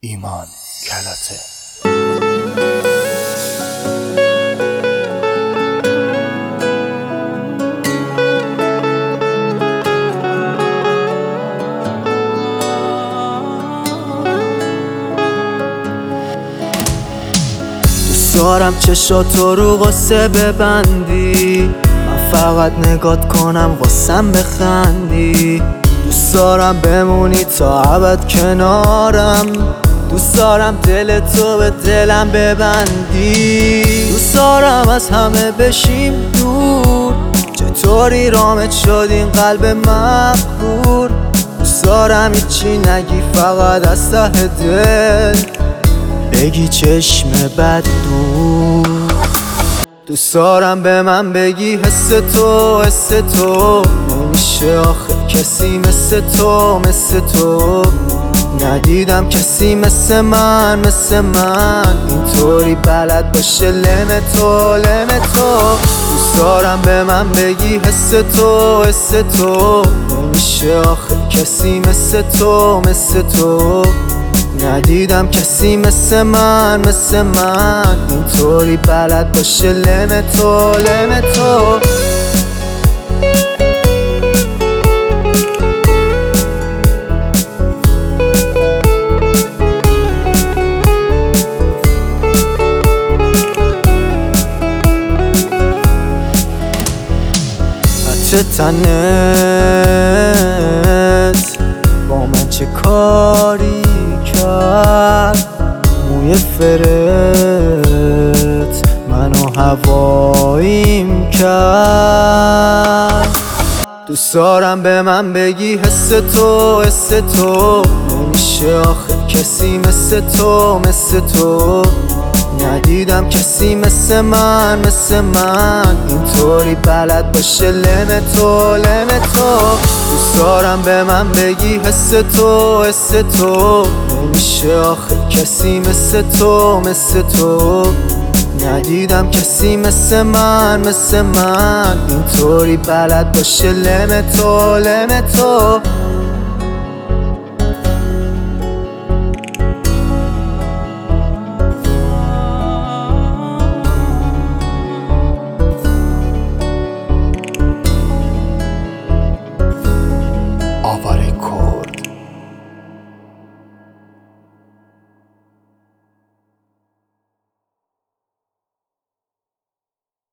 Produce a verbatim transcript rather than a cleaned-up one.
ایمان کلاته. دوست دارم چشاتو رو قصه ببندی، من فقط نگات کنم قصم بخندی. دوست دارم بمونی تا ابد کنارم، دوست دارم دل تو به دلم ببندی. دوست دارم از همه بشیم دور، چطوری رامت شد این قلب مغرور. دوست دارم هیچی نگی، فقط از ته دل بگی چشم بد دور. دوست دارم به من بگی حس تو حس تو، نمیشه آخه کسی مثل تو مثل تو. ندیدم کسی مثل من مثل من، اینطوری بلد باشه لم تو لم تو. دوست دارم به من بگی حس تو حس تو، نمیشه آخه کسی مثل تو مثل تو. ندیدم کسی مثل من مثل من، اینطوری بلد باشه لم تو لم تو. چه تنت با من چه کاری کرد، موی فرت منو هواییم کرد. دوست دارم به من بگی حس تو حس تو، نمیشه آخه کسی مثل تو مثل تو. ندیدم کسی مثل من مثل من، اینطوری بلد باشه لم تو لم تو. دوست دارم به من بگی حس تو حس تو، نمیشه آخه کسی مثل تو مثل تو. ندیدم کسی مثل من مثل من، اینطوری بلد باشه لم تو لم تو.